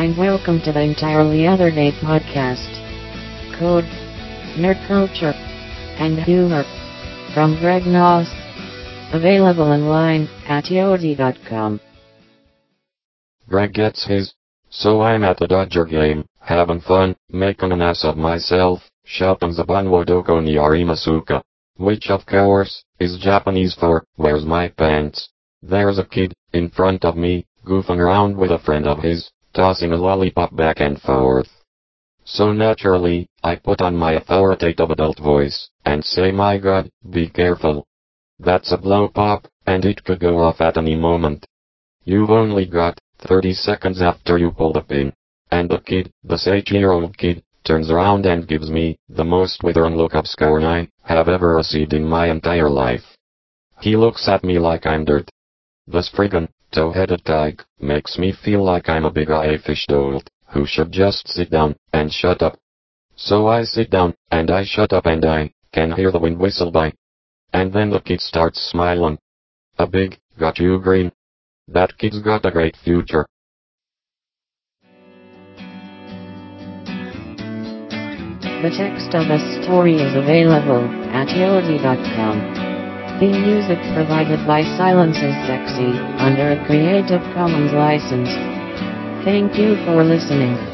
and welcome to the Entirely Other Day podcast. Code, nerd culture, and humor from Greg Noss. Available online at yodi.com. Greg gets his. So I'm at the Dodger game, having fun, making an ass of myself, shouting Zabanwo Doko ni Arimasuka. Which of course, is Japanese for, where's my pants? There's a kid, in front of me, goofing around with a friend of his, tossing a lollipop back and forth. So naturally, I put on my authoritative adult voice, and say my god, be careful. That's a blow pop, and it could go off at any moment. You've only got 30 seconds after you pull the pin. And the kid, the 8-year-old kid, turns around and gives me the most withering look of scorn I have ever received in my entire life. He looks at me like I'm dirt. This friggin' tow-headed tyke makes me feel like I'm a big fish dolt who should just sit down and shut up. So I sit down, and I shut up, and I can hear the wind whistle by. And then the kid starts smiling. A big, got you grin. That kid's got a great future. The text of the story is available at yodi.com. Theme music provided by Silence is Sexy under a Creative Commons license. Thank you for listening.